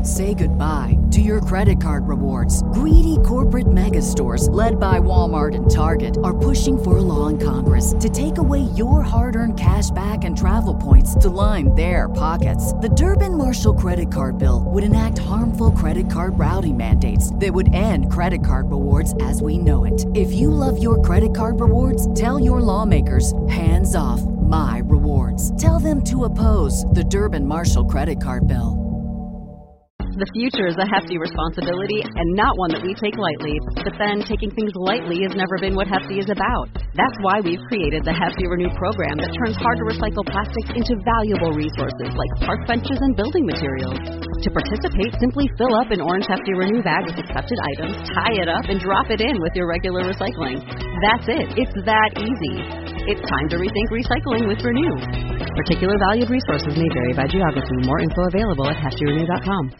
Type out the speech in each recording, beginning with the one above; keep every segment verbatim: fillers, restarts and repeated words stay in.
Say goodbye to your credit card rewards. Greedy corporate mega stores, led by Walmart and Target, are pushing for a law in Congress to take away your hard-earned cash back and travel points to line their pockets. The Durbin-Marshall credit card bill would enact harmful credit card routing mandates that would end credit card rewards as we know it. If you love your credit card rewards, tell your lawmakers, hands off my rewards. Tell them to oppose the Durbin-Marshall credit card bill. The future is a hefty responsibility and not one that we take lightly. But then, taking things lightly has never been what Hefty is about. That's why we've created the Hefty Renew program that turns hard-to-recycle plastics into valuable resources like park benches and building materials. To participate, simply fill up an orange Hefty Renew bag with accepted items, tie it up, and drop it in with your regular recycling. That's it. It's that easy. It's time to rethink recycling with Renew. Particular valued resources may vary by geography. More info available at hefty renew dot com.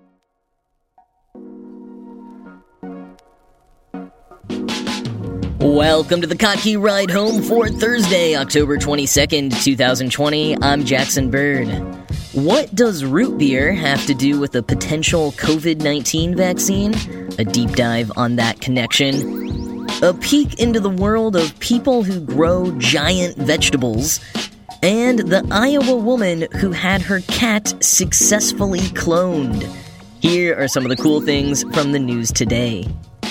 Welcome to the Kottke Ride Home for Thursday, October twenty-second, twenty twenty. I'm Jackson Bird. What does root beer have to do with a potential covid nineteen vaccine? A deep dive on that connection. A peek into the world of people who grow giant vegetables. And the Iowa woman who had her cat successfully cloned. Here are some of the cool things from the news today.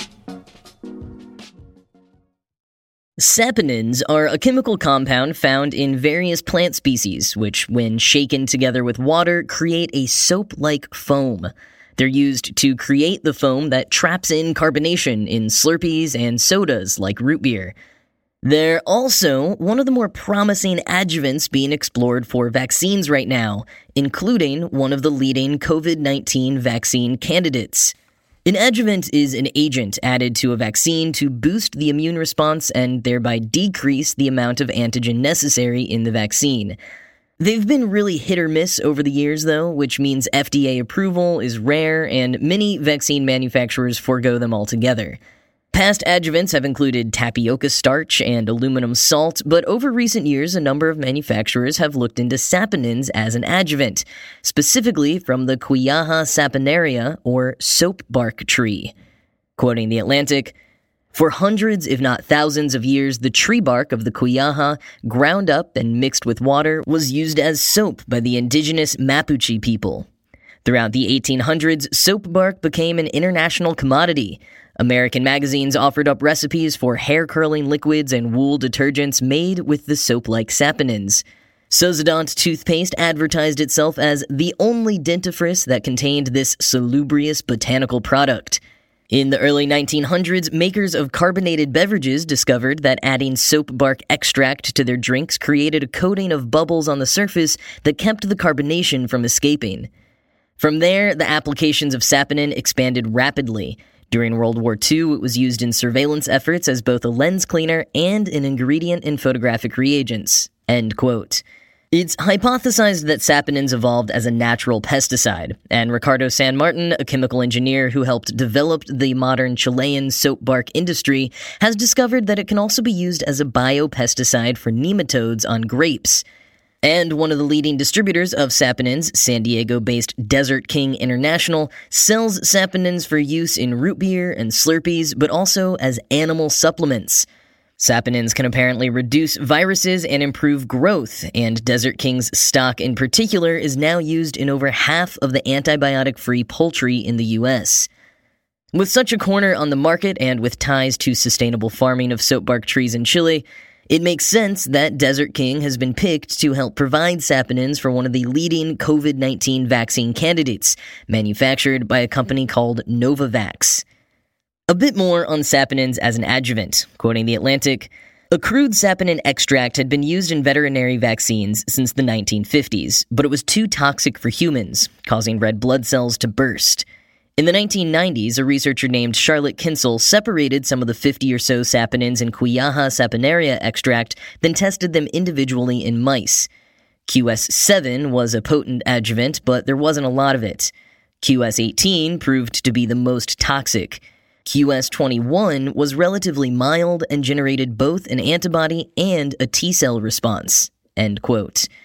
Saponins are a chemical compound found in various plant species, which, when shaken together with water, create a soap-like foam. They're used to create the foam that traps in carbonation in Slurpees and sodas like root beer. They're also one of the more promising adjuvants being explored for vaccines right now, including one of the leading covid nineteen vaccine candidates. An adjuvant is an agent added to a vaccine to boost the immune response and thereby decrease the amount of antigen necessary in the vaccine. They've been really hit or miss over the years, though, which means F D A approval is rare and many vaccine manufacturers forego them altogether. Past adjuvants have included tapioca starch and aluminum salt, but over recent years, a number of manufacturers have looked into saponins as an adjuvant, specifically from the Quillaja saponaria, or soap bark tree. Quoting The Atlantic, "For hundreds, if not thousands of years, the tree bark of the Quillaja, ground up and mixed with water, was used as soap by the indigenous Mapuche people. Throughout the eighteen hundreds, soap bark became an international commodity. American magazines offered up recipes for hair-curling liquids and wool detergents made with the soap-like saponins. Sozodont toothpaste advertised itself as the only dentifrice that contained this salubrious botanical product. In the early nineteen hundreds, makers of carbonated beverages discovered that adding soap bark extract to their drinks created a coating of bubbles on the surface that kept the carbonation from escaping. From there, the applications of saponin expanded rapidly. During World War Two, it was used in surveillance efforts as both a lens cleaner and an ingredient in photographic reagents." End quote. It's hypothesized that saponins evolved as a natural pesticide, and Ricardo San Martin, a chemical engineer who helped develop the modern Chilean soap bark industry, has discovered that it can also be used as a biopesticide for nematodes on grapes. And one of the leading distributors of saponins, San Diego-based Desert King International, sells saponins for use in root beer and Slurpees, but also as animal supplements. Saponins can apparently reduce viruses and improve growth, and Desert King's stock in particular is now used in over half of the antibiotic-free poultry in the U S. With such a corner on the market and with ties to sustainable farming of soapbark trees in Chile, it makes sense that Desert King has been picked to help provide saponins for one of the leading covid nineteen vaccine candidates, manufactured by a company called Novavax. A bit more on saponins as an adjuvant. Quoting The Atlantic, "A crude saponin extract had been used in veterinary vaccines since the nineteen fifties, but it was too toxic for humans, causing red blood cells to burst. In the nineteen nineties, a researcher named Charlotte Kinsel separated some of the fifty or so saponins in Quillaja saponaria extract, then tested them individually in mice. Q S seven was a potent adjuvant, but there wasn't a lot of it. Q S eighteen proved to be the most toxic. Q S twenty-one was relatively mild and generated both an antibody and a T-cell response." End quote.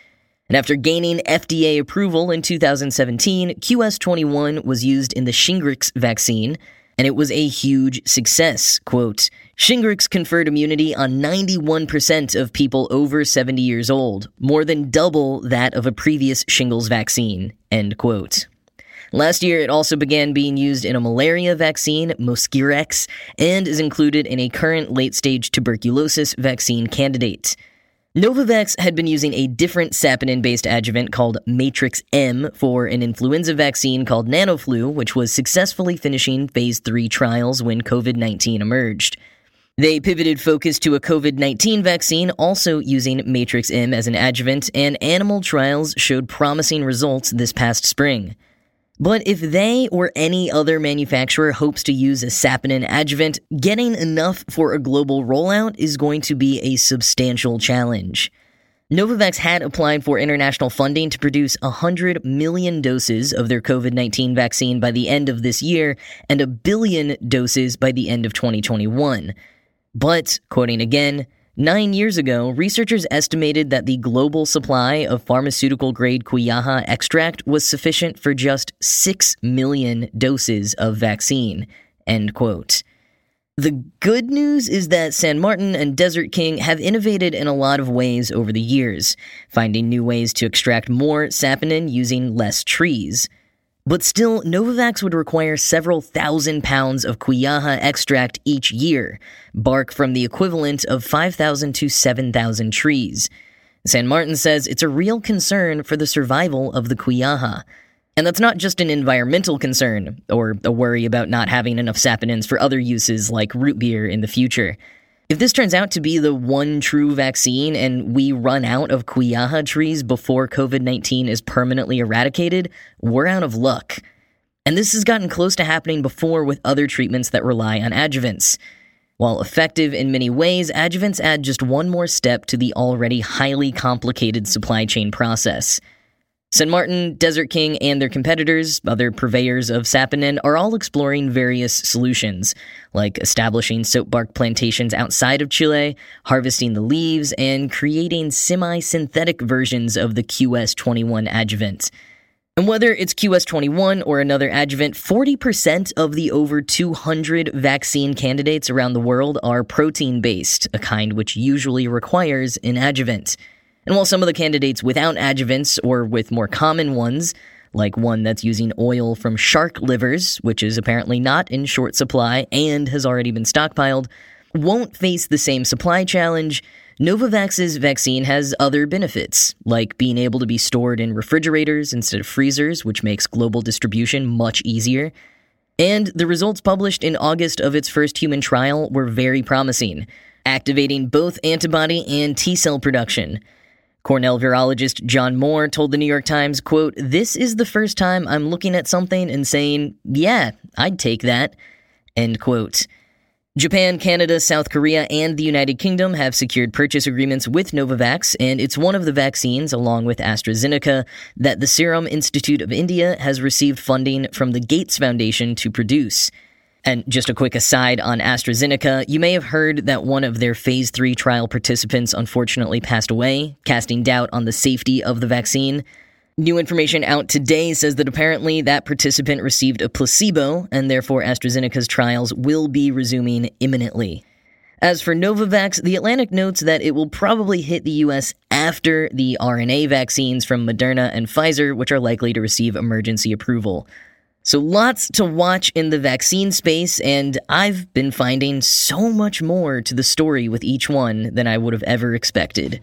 And after gaining F D A approval in two thousand seventeen, Q S twenty-one was used in the Shingrix vaccine, and it was a huge success. Quote, Shingrix conferred immunity on ninety-one percent of people over seventy years old, more than double that of a previous shingles vaccine, end quote. Last year, it also began being used in a malaria vaccine, Mosquirix, and is included in a current late-stage tuberculosis vaccine candidate. Novavax had been using a different saponin-based adjuvant called Matrix-M for an influenza vaccine called NanoFlu, which was successfully finishing phase three trials when covid nineteen emerged. They pivoted focus to a covid nineteen vaccine, also using Matrix-M as an adjuvant, and animal trials showed promising results this past spring. But if they or any other manufacturer hopes to use a saponin adjuvant, getting enough for a global rollout is going to be a substantial challenge. Novavax had applied for international funding to produce one hundred million doses of their covid nineteen vaccine by the end of this year and a billion doses by the end of twenty twenty-one. But, quoting again, Nine years ago, researchers estimated that the global supply of pharmaceutical-grade Quillaja extract was sufficient for just six million doses of vaccine, end quote. The good news is that San Martin and Desert King have innovated in a lot of ways over the years, finding new ways to extract more saponin using less trees. But still, Novavax would require several thousand pounds of Quillaja extract each year, bark from the equivalent of five thousand to seven thousand trees. San Martin says it's a real concern for the survival of the Quillaja. And that's not just an environmental concern, or a worry about not having enough saponins for other uses like root beer in the future. If this turns out to be the one true vaccine and we run out of Quillaja trees before covid nineteen is permanently eradicated, we're out of luck. And this has gotten close to happening before with other treatments that rely on adjuvants. While effective in many ways, adjuvants add just one more step to the already highly complicated supply chain process. San Martin, Desert King, and their competitors, other purveyors of saponin, are all exploring various solutions, like establishing soap bark plantations outside of Chile, harvesting the leaves, and creating semi-synthetic versions of the Q S twenty-one adjuvant. And whether it's Q S twenty-one or another adjuvant, forty percent of the over two hundred vaccine candidates around the world are protein-based, a kind which usually requires an adjuvant. And while some of the candidates without adjuvants, or with more common ones, like one that's using oil from shark livers, which is apparently not in short supply and has already been stockpiled, won't face the same supply challenge, Novavax's vaccine has other benefits, like being able to be stored in refrigerators instead of freezers, which makes global distribution much easier. And the results published in August of its first human trial were very promising, activating both antibody and T-cell production. Cornell virologist John Moore told the New York Times, quote, "This is the first time I'm looking at something and saying, yeah, I'd take that," end quote. Japan, Canada, South Korea, and the United Kingdom have secured purchase agreements with Novavax, and it's one of the vaccines, along with AstraZeneca, that the Serum Institute of India has received funding from the Gates Foundation to produce. And just a quick aside on AstraZeneca, you may have heard that one of their phase three trial participants unfortunately passed away, casting doubt on the safety of the vaccine. New information out today says that apparently that participant received a placebo, and therefore AstraZeneca's trials will be resuming imminently. As for Novavax, The Atlantic notes that it will probably hit the U S after the R N A vaccines from Moderna and Pfizer, which are likely to receive emergency approval. So lots to watch in the vaccine space, and I've been finding so much more to the story with each one than I would have ever expected.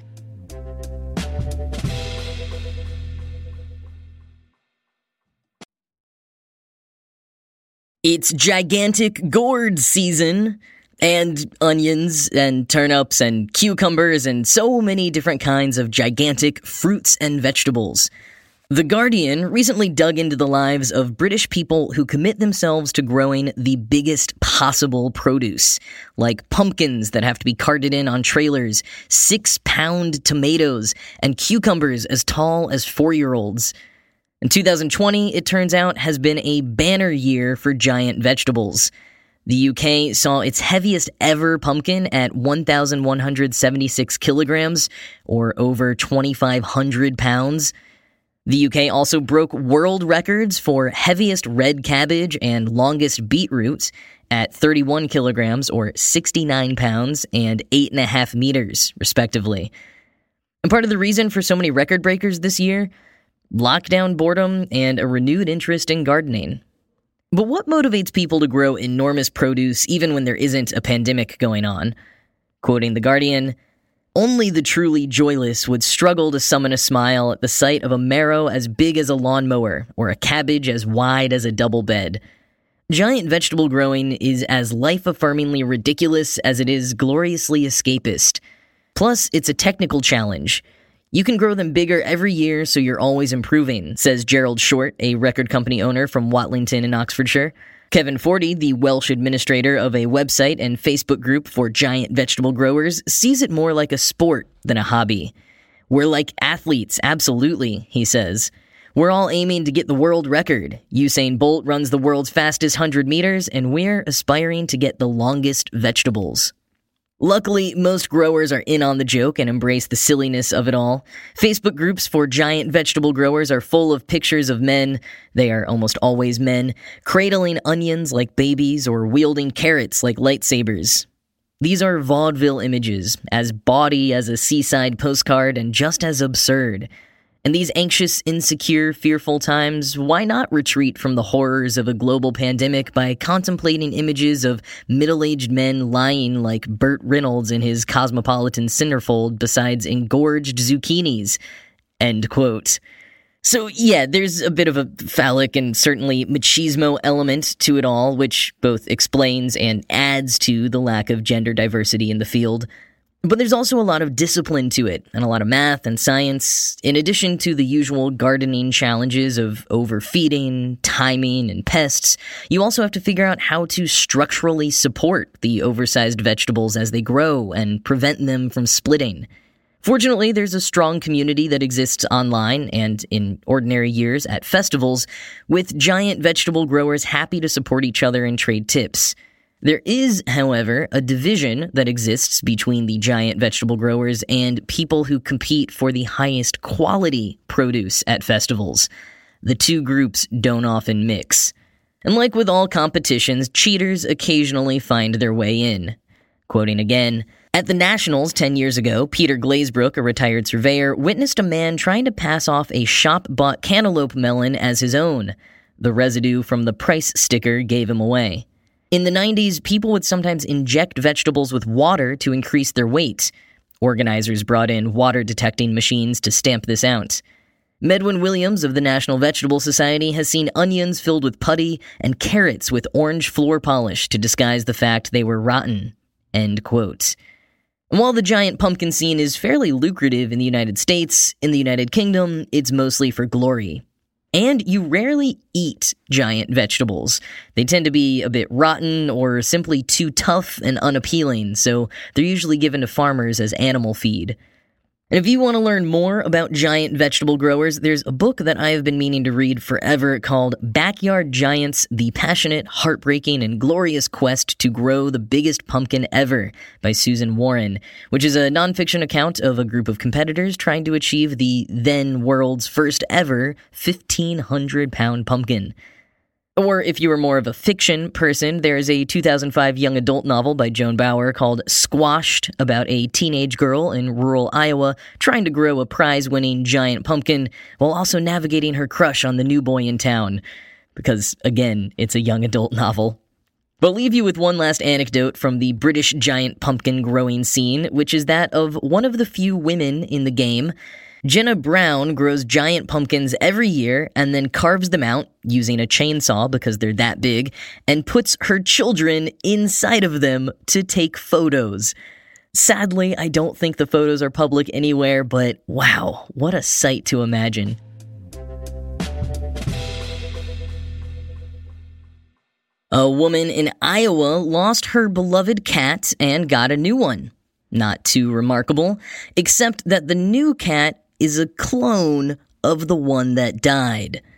It's gigantic gourd season, and onions and turnips and cucumbers and so many different kinds of gigantic fruits and vegetables. The Guardian recently dug into the lives of British people who commit themselves to growing the biggest possible produce, like pumpkins that have to be carted in on trailers, six-pound tomatoes, and cucumbers as tall as four-year-olds. And two thousand twenty, it turns out, has been a banner year for giant vegetables. The U K saw its heaviest ever pumpkin at one thousand one hundred seventy-six kilograms, or over twenty-five hundred pounds. The U K also broke world records for heaviest red cabbage and longest beetroot at thirty-one kilograms, or sixty-nine pounds, and eight and a half meters, respectively. And part of the reason for so many record breakers this year? Lockdown boredom and a renewed interest in gardening. But what motivates people to grow enormous produce even when there isn't a pandemic going on? Quoting The Guardian, "Only the truly joyless would struggle to summon a smile at the sight of a marrow as big as a lawnmower or a cabbage as wide as a double bed. Giant vegetable growing is as life-affirmingly ridiculous as it is gloriously escapist. Plus, it's a technical challenge. You can grow them bigger every year, so you're always improving," says Gerald Short, a record company owner from Watlington in Oxfordshire. Kevin Forty, the Welsh administrator of a website and Facebook group for giant vegetable growers, sees it more like a sport than a hobby. "We're like athletes, absolutely," he says. "We're all aiming to get the world record. Usain Bolt runs the world's fastest one hundred meters, and we're aspiring to get the longest vegetables." Luckily, most growers are in on the joke and embrace the silliness of it all. Facebook groups for giant vegetable growers are full of pictures of men, they are almost always men, cradling onions like babies or wielding carrots like lightsabers. These are vaudeville images, as bawdy as a seaside postcard and just as absurd. In these anxious, insecure, fearful times, why not retreat from the horrors of a global pandemic by contemplating images of middle-aged men lying like Burt Reynolds in his Cosmopolitan centerfold beside engorged zucchinis? End quote. So yeah, there's a bit of a phallic and certainly machismo element to it all, which both explains and adds to the lack of gender diversity in the field. But there's also a lot of discipline to it, and a lot of math and science, in addition to the usual gardening challenges of overfeeding, timing, and pests. You also have to figure out how to structurally support the oversized vegetables as they grow and prevent them from splitting. Fortunately, there's a strong community that exists online and in ordinary years at festivals, with giant vegetable growers happy to support each other and trade tips. There is, however, a division that exists between the giant vegetable growers and people who compete for the highest quality produce at festivals. The two groups don't often mix. And like with all competitions, cheaters occasionally find their way in. Quoting again, "At the Nationals ten years ago, Peter Glazebrook, a retired surveyor, witnessed a man trying to pass off a shop-bought cantaloupe melon as his own. The residue from the price sticker gave him away. In the nineties, people would sometimes inject vegetables with water to increase their weight. Organizers brought in water-detecting machines to stamp this out. Medwin Williams of the National Vegetable Society has seen onions filled with putty and carrots with orange floor polish to disguise the fact they were rotten." End quote. While the giant pumpkin scene is fairly lucrative in the United States, in the United Kingdom, it's mostly for glory. And you rarely eat giant vegetables. They tend to be a bit rotten or simply too tough and unappealing, so they're usually given to farmers as animal feed. And if you want to learn more about giant vegetable growers, there's a book that I have been meaning to read forever called Backyard Giants, The Passionate, Heartbreaking, and Glorious Quest to Grow the Biggest Pumpkin Ever by Susan Warren, which is a nonfiction account of a group of competitors trying to achieve the then world's first ever fifteen hundred pound pumpkin. Or if you were more of a fiction person, there's a two thousand five young adult novel by Joan Bauer called Squashed about a teenage girl in rural Iowa trying to grow a prize-winning giant pumpkin while also navigating her crush on the new boy in town. Because, again, it's a young adult novel. But leave you with one last anecdote from the British giant pumpkin growing scene, which is that of one of the few women in the game. Jenna Brown grows giant pumpkins every year and then carves them out using a chainsaw because they're that big and puts her children inside of them to take photos. Sadly, I don't think the photos are public anywhere, but wow, what a sight to imagine. A woman in Iowa lost her beloved cat and got a new one. Not too remarkable, except that the new cat is a clone of the one that died.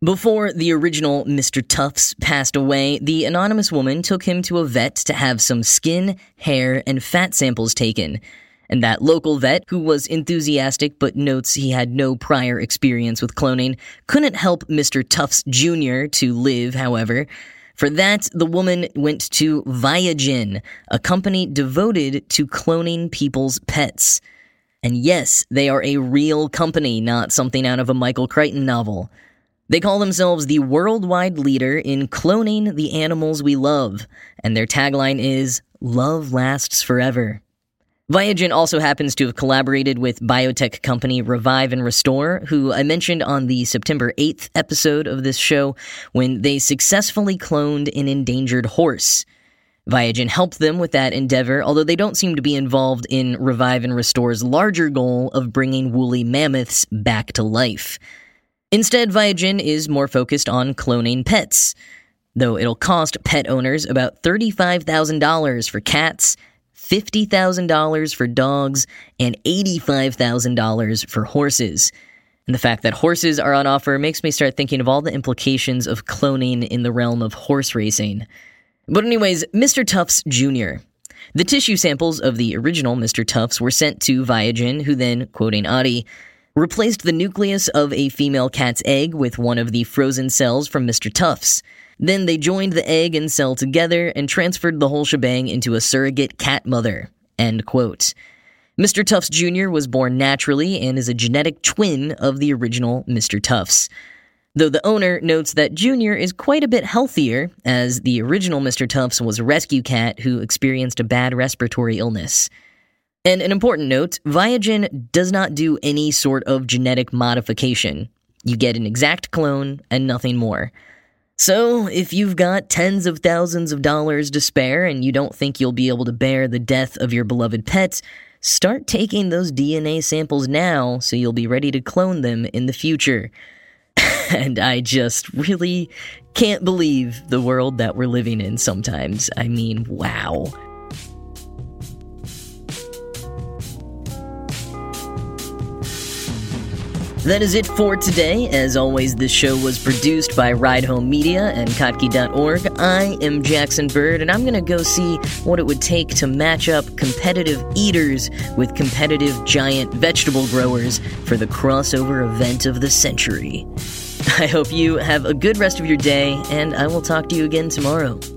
Before the original Mister Tufts passed away, the anonymous woman took him to a vet to have some skin, hair, and fat samples taken. And that local vet, who was enthusiastic but notes he had no prior experience with cloning, couldn't help Mister Tufts Junior to live, however. For that, the woman went to Viagen, a company devoted to cloning people's pets. And yes, they are a real company, not something out of a Michael Crichton novel. They call themselves the worldwide leader in cloning the animals we love, and their tagline is, "Love lasts forever." Viagen also happens to have collaborated with biotech company Revive and Restore, who I mentioned on the September eighth episode of this show, when they successfully cloned an endangered horse. Viagen helped them with that endeavor, although they don't seem to be involved in Revive and Restore's larger goal of bringing woolly mammoths back to life. Instead, Viagen is more focused on cloning pets, though it'll cost pet owners about thirty-five thousand dollars for cats, fifty thousand dollars for dogs, and eighty-five thousand dollars for horses. And the fact that horses are on offer makes me start thinking of all the implications of cloning in the realm of horse racing. But anyways, Mister Tufts Junior The tissue samples of the original Mister Tufts were sent to Viagen, who then, quoting Audie, replaced the nucleus of a female cat's egg with one of the frozen cells from Mister Tufts. Then they joined the egg and cell together and transferred the whole shebang into a surrogate cat mother. End quote. Mister Tufts Junior was born naturally and is a genetic twin of the original Mister Tufts. Though the owner notes that Junior is quite a bit healthier, as the original Mister Tufts was a rescue cat who experienced a bad respiratory illness. And an important note, Viagen does not do any sort of genetic modification. You get an exact clone and nothing more. So, if you've got tens of thousands of dollars to spare and you don't think you'll be able to bear the death of your beloved pets, start taking those D N A samples now so you'll be ready to clone them in the future. And I just really can't believe the world that we're living in sometimes. I mean, wow. That is it for today. As always, this show was produced by Ride Home Media and Kottke dot org. I am Jackson Bird, and I'm going to go see what it would take to match up competitive eaters with competitive giant vegetable growers for the crossover event of the century. I hope you have a good rest of your day, and I will talk to you again tomorrow.